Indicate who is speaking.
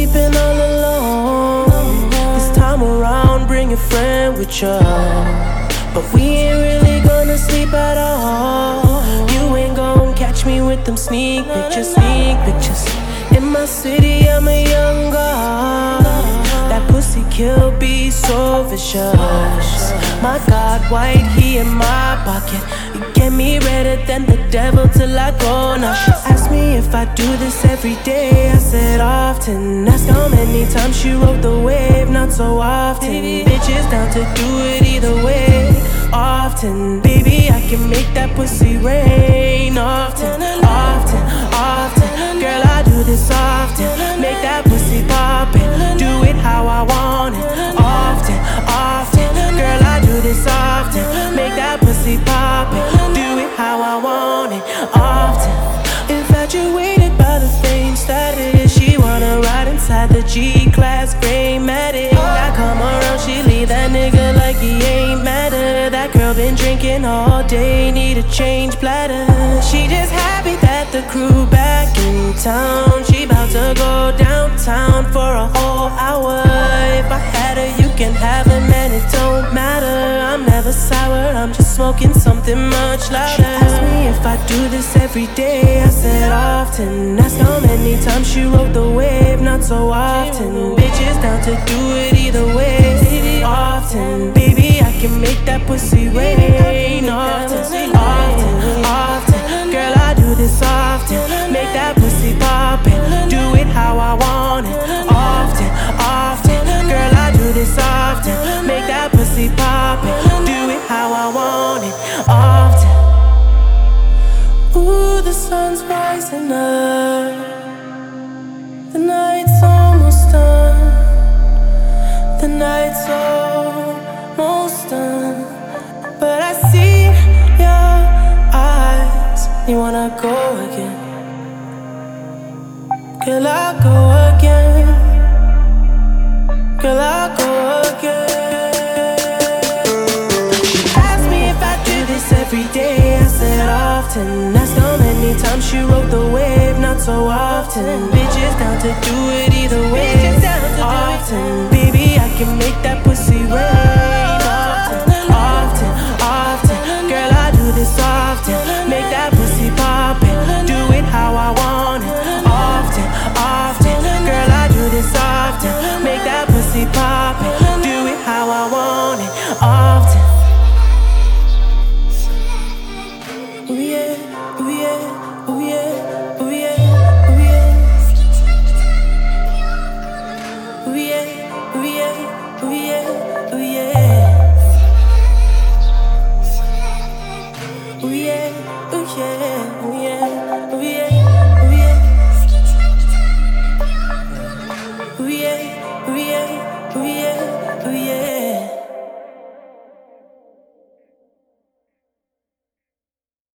Speaker 1: sleeping all alone. This time around, bring a friend with you. But we ain't really gonna sleep at all. You ain't gon' catch me with them sneak pictures. In my city, I'm a young god. That pussy kill be so vicious. My God, white, he in my pocket. You get me redder than the devil till I go. Now she asked me if I do this every day. I said often. Ask how many times she rode the wave. Not so often. Bitches down to do it either way. Often, baby, I can make that pussy rain. Often, often, often. Girl, I do this often. Make that pussy poppin'. Do it how I want it. Often, often. Girl, I do this often. Make that pussy poppin'. Do it how I want it. Often. Infatuated by the fame status. She wanna ride inside the G-Class gray Matic. I come around, she leave that nigga like he ain't matter. That girl been drinking all day, need a change bladder. She just happy that the crew back in town. She bout to go downtown for a whole hour. If I had her, you can have her, man, it don't matter. I'm never sour, I'm just smoking something much louder. She asked me if I do this every day. I said often. Ask how many times she rode the wave. Not so often. Bitches down to do it either way. Often, baby, I can make that pussy rain. Often, often, often. Girl, I do this often. Make that pussy poppin'. Do it how I want it. Often, often. Girl, I do this often. Make that pussy poppin'. Do it how I want it. Often. Ooh, the sun's rising up. The night's almost done. The night's almost done. But I see your eyes. You wanna go again? Girl, I'll go again. Girl, I'll go again. She asked me if I do this every day. I said often. Asked how many times she rode the wave. Not so often. Bitches down to do it either way. Often, baby, I can make that pussy rain.